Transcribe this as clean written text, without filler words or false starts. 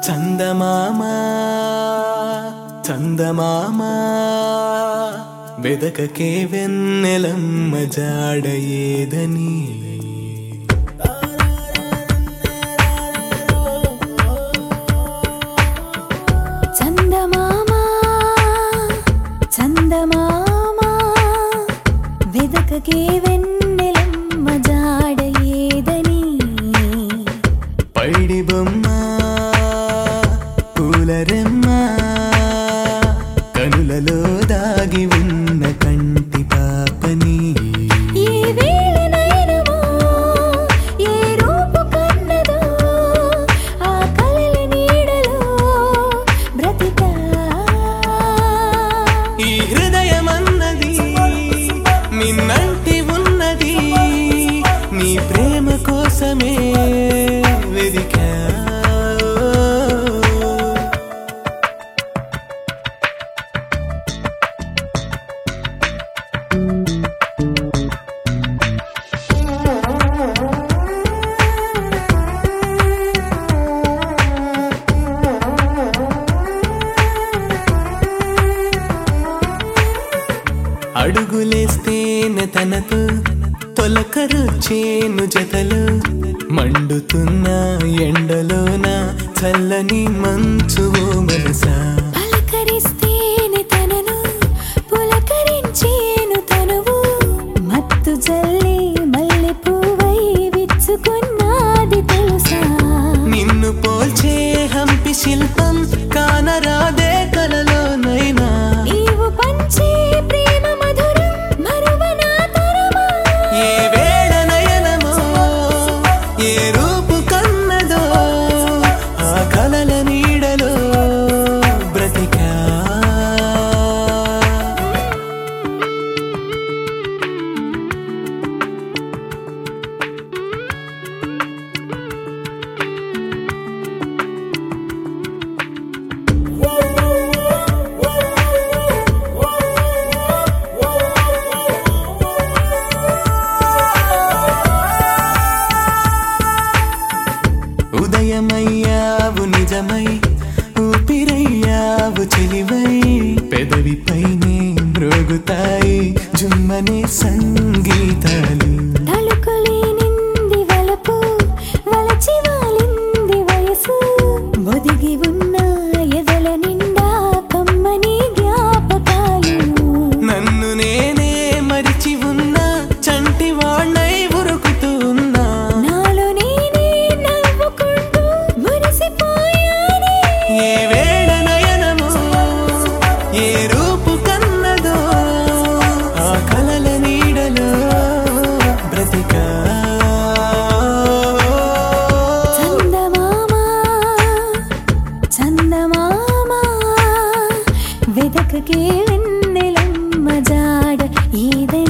చందమామ చందమామ వెదకకే వెన్నెలమ్మ జాడ ఏదని చందమామ చందమామ వెదకకే వెన్నెలమ్మ జాడ ఏదని పైడి బొమ్మ పూలరెమ్మ కనులలో దాగి ఉన్న కంటి పాపని ఏ వేళ నయనమో ఏ రూపు కన్నదో ఆ కలల నీడలో బ్రతికా ఈ హృదయమన్నది నిన్నంటి ఉన్నది నీ ప్రేమ కోసమే వెదికా అడుగులేస్తేనే తనతో తొలకరుచేను జతలు మండుతున్న ఎండలోన చల్లని మంచు మనసా పలకరిస్తేనే తనను పులకరించేను తనువు మత్తు జల్లి మల్లె పువ్వై విచ్చుకున్నది తెలుసా నిన్ను పోల్చే హంపి శిల్పం కానరాదే కలలోనైనా నీవు పంచే ప్రేమ మధురం మరువనా తరమా ఏ వేళ నయనమో ఏ రూపు కన్నదో ఆ కలల నీడలో బ్రతికా ఉదయమయ్యావు నిజమై ఊపిరయ్యావు చెలివై పెదవిపైనే మ్రోగుతాయి జుమ్మనే సంగీతాలు తలుకులేనింది వలపు వలచి వాలింది వయసు ఒదిగి ఉన్న ఎదల నిండా కమ్మని జ్ఞాపకాలు నన్ను నేనే మరిచి ఉన్నా చంటి వాణ్ణై ఉరుకుతూ ఉన్నా నాలో నేనే నవ్వుకుంటూ మురిసిపోయానే ఏ వేళ నయనమో ఏ రూపు కన్నదో ఆ కలల నీడలో బ్రతికా చందమామ చందమామ వెదకకే వెన్నెలమ్మ జాడ ఏదని